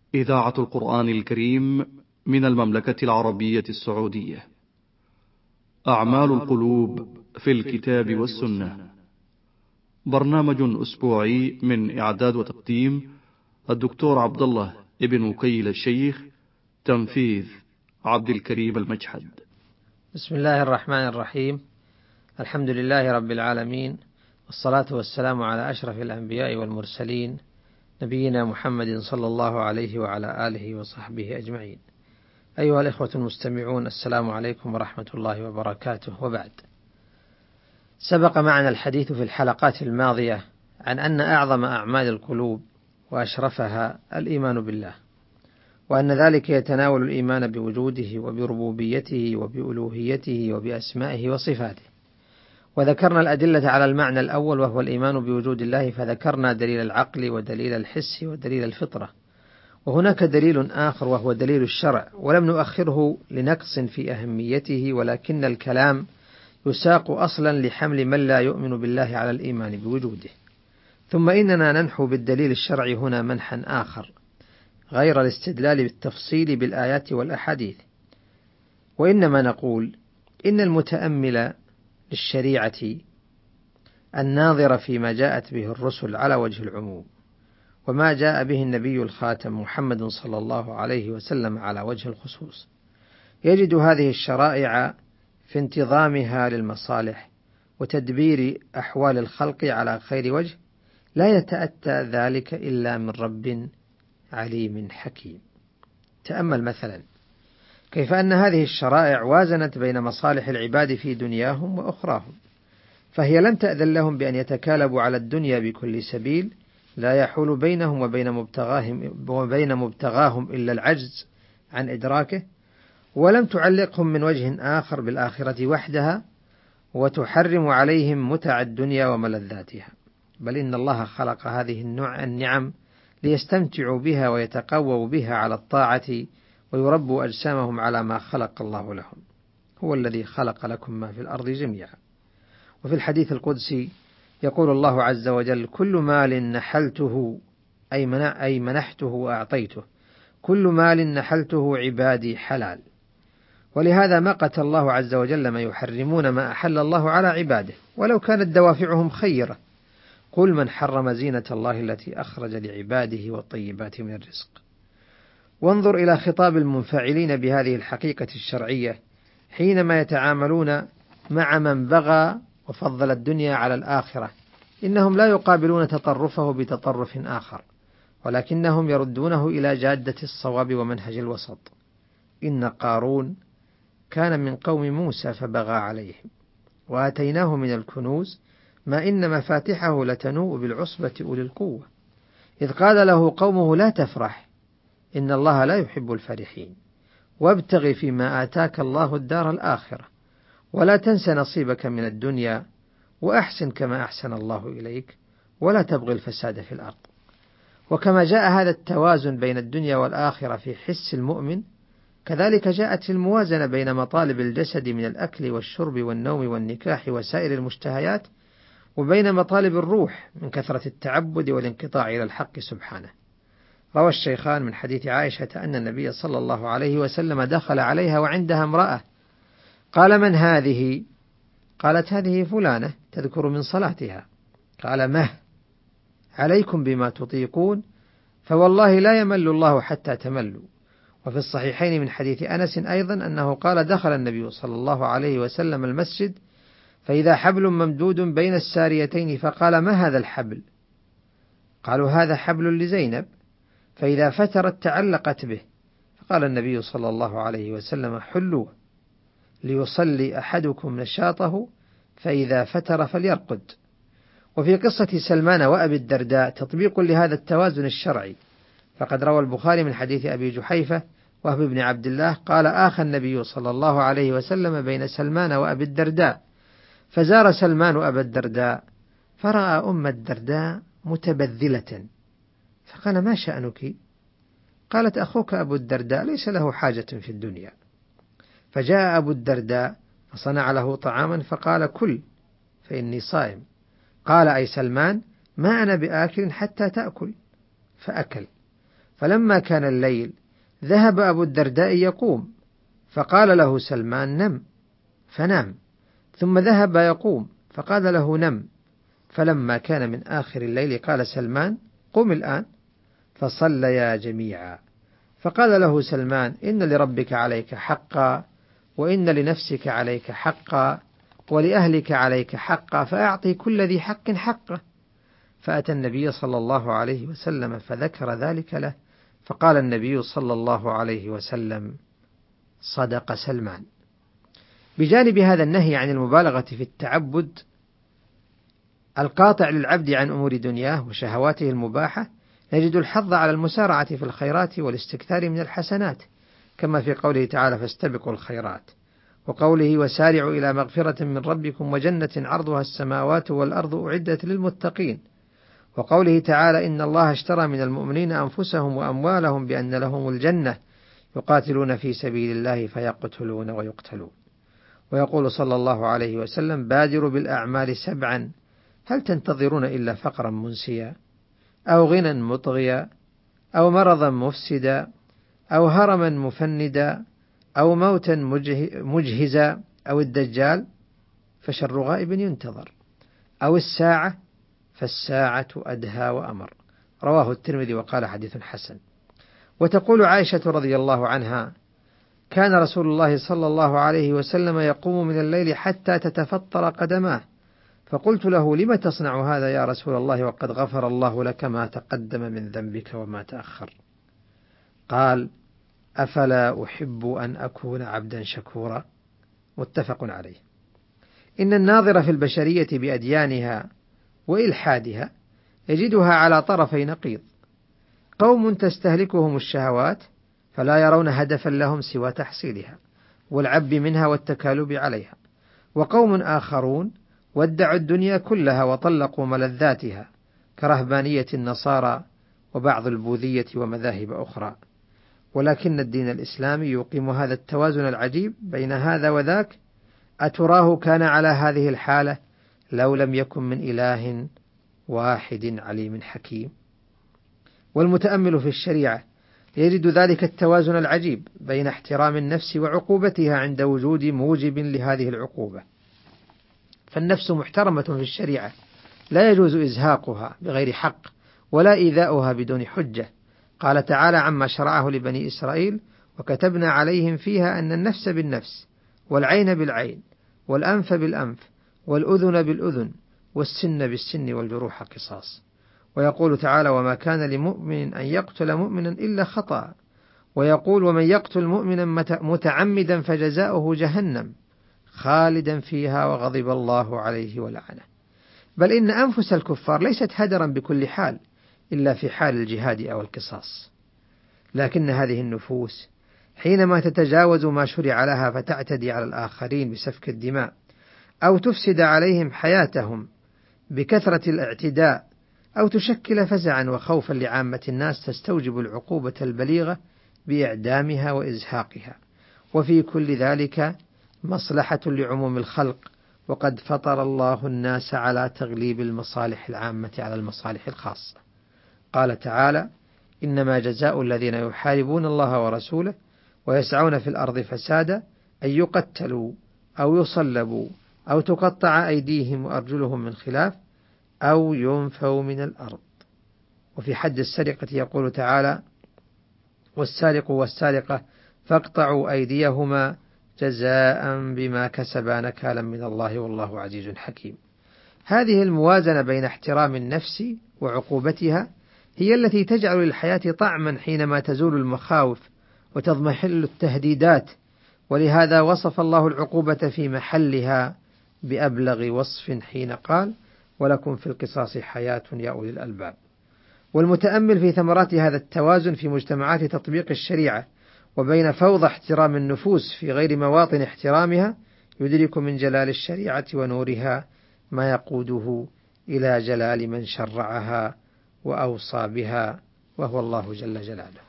إذاعة القرآن الكريم من المملكة العربية السعودية. أعمال القلوب في الكتاب والسنة، برنامج أسبوعي من إعداد وتقديم الدكتور عبد الله ابن وكيل الشيخ، تنفيذ عبد الكريم المجحد. بسم الله الرحمن الرحيم. الحمد لله رب العالمين، والصلاة والسلام على أشرف الأنبياء والمرسلين، نبينا محمد صلى الله عليه وعلى آله وصحبه أجمعين. أيها الإخوة المستمعون، السلام عليكم ورحمة الله وبركاته. وبعد، سبق معنا الحديث في الحلقات الماضية عن أن أعظم أعمال القلوب وأشرفها الإيمان بالله، وأن ذلك يتناول الإيمان بوجوده وبربوبيته وبألوهيته وبأسمائه وصفاته. وذكرنا الأدلة على المعنى الأول وهو الإيمان بوجود الله، فذكرنا دليل العقل ودليل الحس ودليل الفطرة، وهناك دليل آخر وهو دليل الشرع، ولم نؤخره لنقص في أهميته، ولكن الكلام يساق أصلا لحمل من لا يؤمن بالله على الإيمان بوجوده. ثم إننا ننحو بالدليل الشرعي هنا منحا آخر غير الاستدلال بالتفصيل بالآيات والأحاديث، وإنما نقول إن المتأمل للشريعة الناظر فيما جاءت به الرسل على وجه العموم، وما جاء به النبي الخاتم محمد صلى الله عليه وسلم على وجه الخصوص، يجد هذه الشرائع في انتظامها للمصالح وتدبير أحوال الخلق على خير وجه، لا يتأتى ذلك إلا من رب عليم حكيم. تأمل مثلا كيف أن هذه الشرائع وازنت بين مصالح العباد في دنياهم وأخراهم، فهي لم تأذن لهم بأن يتكالبوا على الدنيا بكل سبيل لا يحول بينهم وبين مبتغاهم إلا العجز عن إدراكه، ولم تعلقهم من وجه آخر بالآخرة وحدها وتحرم عليهم متع الدنيا وملذاتها، بل إن الله خلق هذه النعم ليستمتعوا بها ويتقووا بها على الطاعة ويربوا أجسامهم على ما خلق الله لهم. هو الذي خلق لكم ما في الأرض جميعا. وفي الحديث القدسي يقول الله عز وجل: كل مال نحلته أي منحته وأعطيته، كل مال نحلته عبادي حلال. ولهذا مقت الله عز وجل ما يحرمون ما أحل الله على عباده، ولو كانت دوافعهم خيرة. قل من حرم زينة الله التي أخرج لعباده والطيبات من الرزق. وانظر إلى خطاب المنفعلين بهذه الحقيقة الشرعية حينما يتعاملون مع من بغى وفضل الدنيا على الآخرة، إنهم لا يقابلون تطرفه بتطرف آخر، ولكنهم يردونه إلى جادة الصواب ومنهج الوسط. إن قارون كان من قوم موسى فبغى عليهم، وآتيناه من الكنوز ما إن مفاتحه لتنوء بالعصبة أولي القوة، إذ قال له قومه: لا تفرح إن الله لا يحب الفرحين، وابتغ فيما آتاك الله الدار الآخرة، ولا تنس نصيبك من الدنيا، وأحسن كما أحسن الله إليك، ولا تبغي الفساد في الأرض. وكما جاء هذا التوازن بين الدنيا والآخرة في حس المؤمن، كذلك جاءت الموازنة بين مطالب الجسد من الأكل والشرب والنوم والنكاح وسائر المشتهيات، وبين مطالب الروح من كثرة التعبد والانقطاع إلى الحق سبحانه. روى الشيخان من حديث عائشة أن النبي صلى الله عليه وسلم دخل عليها وعندها امرأة، قال: من هذه؟ قالت: هذه فلانة تذكر من صلاتها. قال: مه عليكم بما تطيقون، فوالله لا يمل الله حتى تملوا. وفي الصحيحين من حديث أنس أيضا أنه قال: دخل النبي صلى الله عليه وسلم المسجد فإذا حبل ممدود بين الساريتين، فقال: ما هذا الحبل؟ قالوا: هذا حبل لزينب، فإذا فترت تعلقت به. فقال النبي صلى الله عليه وسلم: حلوه ليصلي أحدكم نشاطه، فإذا فتر فليرقد. وفي قصة سلمان وأبي الدرداء تطبيق لهذا التوازن الشرعي، فقد روى البخاري من حديث أبي جحيفة وهب بن عبد الله قال: آخى النبي صلى الله عليه وسلم بين سلمان وأبي الدرداء، فزار سلمان أبا الدرداء فرأى أم الدرداء متبذلة، فقال: ما شأنك؟ قالت: أخوك أبو الدرداء ليس له حاجة في الدنيا. فجاء أبو الدرداء فصنع له طعاما فقال: كل فإني صائم. قال: أي سلمان، ما أنا بآكل حتى تأكل. فأكل، فلما كان الليل ذهب أبو الدرداء يقوم، فقال له سلمان: نم، فنام، ثم ذهب يقوم، فقال له: نم. فلما كان من آخر الليل قال سلمان: قم الآن، فصليا جميعا. فقال له سلمان: إن لربك عليك حقا، وإن لنفسك عليك حقا، ولأهلك عليك حقا، فأعطي كل ذي حق حقه. فأتى النبي صلى الله عليه وسلم فذكر ذلك له، فقال النبي صلى الله عليه وسلم: صدق سلمان. بجانب هذا النهي عن المبالغة في التعبد القاطع للعبد عن أمور دنياه وشهواته المباحة، نجد الحظ على المسارعة في الخيرات والاستكثار من الحسنات، كما في قوله تعالى: فاستبقوا الخيرات، وقوله: وسارعوا إلى مغفرة من ربكم وجنة عرضها السماوات والأرض أعدت للمتقين، وقوله تعالى: إن الله اشترى من المؤمنين أنفسهم وأموالهم بأن لهم الجنة يقاتلون في سبيل الله فيقتلون ويقتلون. ويقول صلى الله عليه وسلم: بادروا بالأعمال 7، هل تنتظرون إلا فقرا منسيا، أو غنى مطغيا، أو مرضا مفسدا، أو هرما مفندا، أو موتا مجهزا، أو الدجال فشر غائب ينتظر، أو الساعة فالساعة أدهى وأمر. رواه الترمذي وقال: حديث حسن. وتقول عائشة رضي الله عنها: كان رسول الله صلى الله عليه وسلم يقوم من الليل حتى تتفطر قدماه، فقلت له: لم تصنع هذا يا رسول الله وقد غفر الله لك ما تقدم من ذنبك وما تأخر؟ قال: أفلا أحب أن أكون عبدا شكورا. متفق عليه. إن الناظر في البشرية بأديانها وإلحادها يجدها على طرفي نقيض: قوم تستهلكهم الشهوات فلا يرون هدفا لهم سوى تحصيلها والعب منها والتكالب عليها، وقوم آخرون وادعوا الدنيا كلها وطلقوا ملذاتها كرهبانية النصارى وبعض البوذية ومذاهب أخرى. ولكن الدين الإسلامي يقيم هذا التوازن العجيب بين هذا وذاك. أتراه كان على هذه الحالة لو لم يكن من إله واحد عليم حكيم؟ والمتأمل في الشريعة يجد ذلك التوازن العجيب بين احترام النفس وعقوبتها عند وجود موجب لهذه العقوبة. فالنفس محترمة في الشريعة، لا يجوز إزهاقها بغير حق ولا إيذاؤها بدون حجة. قال تعالى عما شرعه لبني إسرائيل: وكتبنا عليهم فيها أن النفس بالنفس، والعين بالعين، والأنف بالأنف، والأذن بالأذن، والسن بالسن، والجروح قصاص. ويقول تعالى: وما كان لمؤمن أن يقتل مؤمنا إلا خطأ. ويقول: ومن يقتل مؤمنا متعمدا فجزاؤه جهنم خالدا فيها وغضب الله عليه ولعنه. بل إن أنفس الكفار ليست هدرا بكل حال إلا في حال الجهاد أو القصاص، لكن هذه النفوس حينما تتجاوز ما شرع لها فتعتدي على الآخرين بسفك الدماء، أو تفسد عليهم حياتهم بكثرة الاعتداء، أو تشكل فزعا وخوفا لعامة الناس، تستوجب العقوبة البليغة بإعدامها وإزهاقها. وفي كل ذلك مصلحة لعموم الخلق، وقد فطر الله الناس على تغليب المصالح العامة على المصالح الخاصة. قال تعالى: إنما جزاء الذين يحاربون الله ورسوله ويسعون في الأرض فسادا أن يقتلوا أو يصلبوا أو تقطع أيديهم وأرجلهم من خلاف أو ينفوا من الأرض. وفي حد السرقة يقول تعالى: والسارق والسارقة فاقطعوا أيديهما جزاء بما كسبا نكالا من الله والله عزيز حكيم. هذه الموازنة بين احترام النفس وعقوبتها هي التي تجعل للحياة طعما حينما تزول المخاوف وتضمحل التهديدات. ولهذا وصف الله العقوبة في محلها بأبلغ وصف حين قال: ولكم في القصاص حياة يا أولي الألباب. والمتأمل في ثمرات هذا التوازن في مجتمعات تطبيق الشريعة وبين فوضى احترام النفوس في غير مواطن احترامها يدرك من جلال الشريعة ونورها ما يقوده إلى جلال من شرعها وأوصى بها، وهو الله جل جلاله.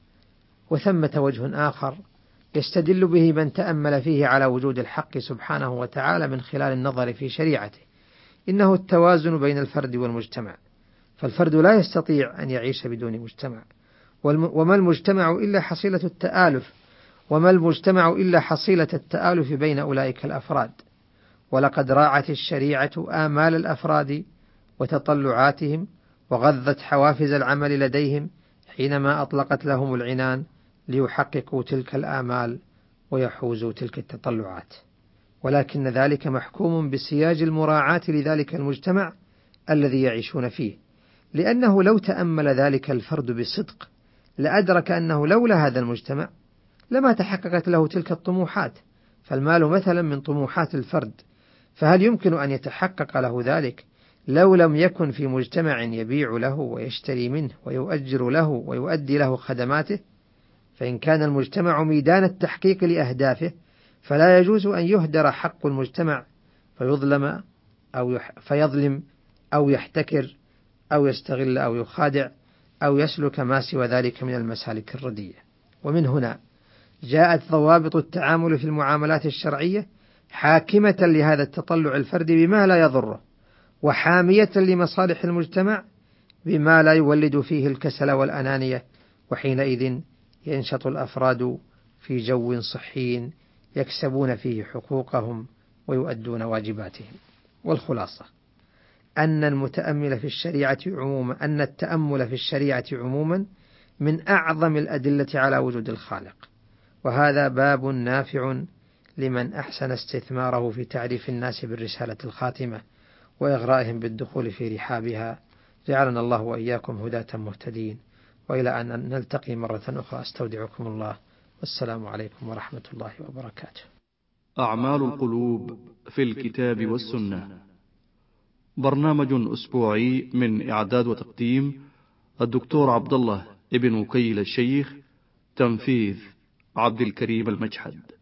وثمة وجه آخر يستدل به من تأمل فيه على وجود الحق سبحانه وتعالى من خلال النظر في شريعته، إنه التوازن بين الفرد والمجتمع. فالفرد لا يستطيع أن يعيش بدون مجتمع، وما المجتمع إلا حصيلة التآلف بين أولئك الأفراد. ولقد راعت الشريعة آمال الأفراد وتطلعاتهم، وغذت حوافز العمل لديهم حينما أطلقت لهم العنان ليحققوا تلك الآمال ويحوزوا تلك التطلعات، ولكن ذلك محكوم بسياج المراعاة لذلك المجتمع الذي يعيشون فيه، لأنه لو تأمل ذلك الفرد بصدق لأدرك أنه لولا هذا المجتمع لما تحققت له تلك الطموحات. فالمال مثلا من طموحات الفرد، فهل يمكن أن يتحقق له ذلك لو لم يكن في مجتمع يبيع له ويشتري منه ويؤجر له ويؤدي له خدماته؟ فإن كان المجتمع ميدان التحقيق لأهدافه فلا يجوز أن يهدر حق المجتمع فيظلم أو يحتكر أو يستغل أو يخادع أو يسلك ما سوى ذلك من المسالك الردية. ومن هنا جاءت ضوابط التعامل في المعاملات الشرعية حاكمة لهذا التطلع الفردي بما لا يضره، وحامية لمصالح المجتمع بما لا يولد فيه الكسل والأنانية، وحينئذ ينشط الأفراد في جو صحي يكسبون فيه حقوقهم ويؤدون واجباتهم. والخلاصة أن التأمل في الشريعة عموما من أعظم الأدلة على وجود الخالق، وهذا باب نافع لمن أحسن استثماره في تعريف الناس بالرسالة الخاتمة وإغرائهم بالدخول في رحابها. جعلنا الله وإياكم هداة مهتدين، وإلى أن نلتقي مرة أخرى أستودعكم الله، والسلام عليكم ورحمة الله وبركاته. أعمال القلوب في الكتاب والسنة، برنامج أسبوعي من إعداد وتقديم الدكتور عبد الله ابن وكيل الشيخ، تنفيذ عبد الكريم المجحد.